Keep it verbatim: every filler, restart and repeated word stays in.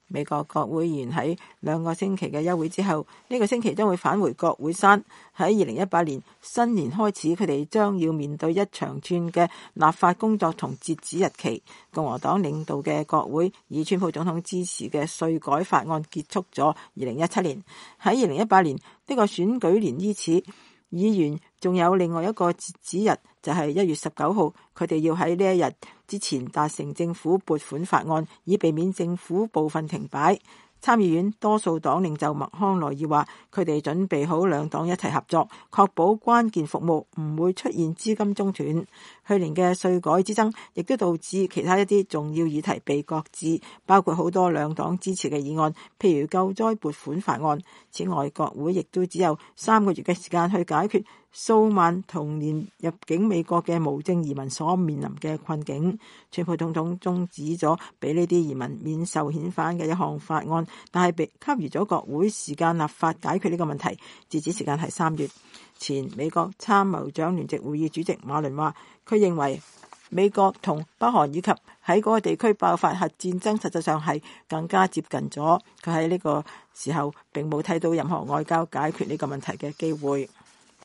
美國國會議員喺兩個星期嘅休會之後，呢個星期將會返回國會山。喺二零一八年新年開始，佢哋將要面對一長串嘅立法工作同截止日期。共和黨領導嘅國會以川普總統支持嘅稅改法案結束咗二零一七年。喺二零一八年呢個選舉年伊始，議員仲有另外一個截止日，就係一月十九號，佢哋要喺呢一日之前達成政府撥款法案，以避免政府部分停擺。參議院多數黨領袖麥康奈爾話，佢哋準備好兩黨一齊合作，確保關鍵服務唔會出現資金中斷。去年嘅稅改之爭亦都導致其他一啲重要議題被擱置，包括好多兩黨支持嘅議案，譬如救災撥款法案。此外，國會亦都只有三個月嘅時間去解決數萬同年入境美國嘅無證移民所面臨嘅困境。川普總統終止咗俾呢啲移民免受遣返嘅一項法案，但係被給予咗國會時間立法解決呢個問題，截止時間係三月。前美國參謀長聯席會議主席馬倫話，佢認為美國同北韓以及喺嗰個地區爆發核戰爭實際上係更加接近咗。佢喺呢個時候並冇睇到任何外交解決呢個問題嘅機會。